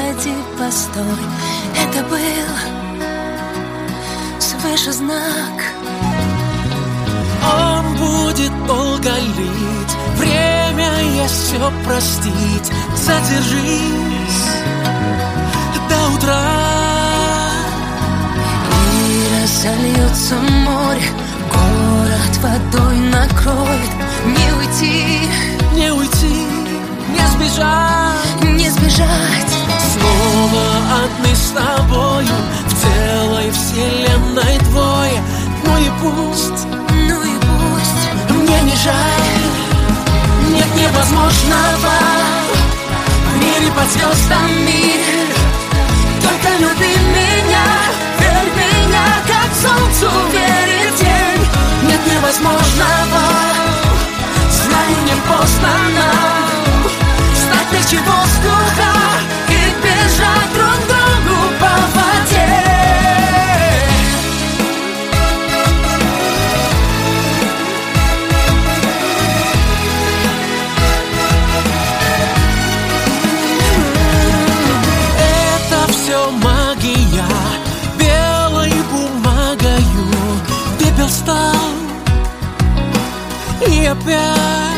погоди, постой. Это был свыше знак. Он будет долго лить, время есть все простить. Задержись до утра. И разольется море, город водой накроет. Не уйти, не уйти, не сбежать, не сбежать. снова одни с тобою, в целой вселенной двое. Ну и пусть, ну и пусть. мне не жаль, нет невозможного в мире под звездами. Только люби меня, верь в меня, как солнцу верит день. нет невозможного, знаю, не поздно нам стать легче воздуха и бежать друг другу по воде. это все магия, белой бумагою пепел стал и опять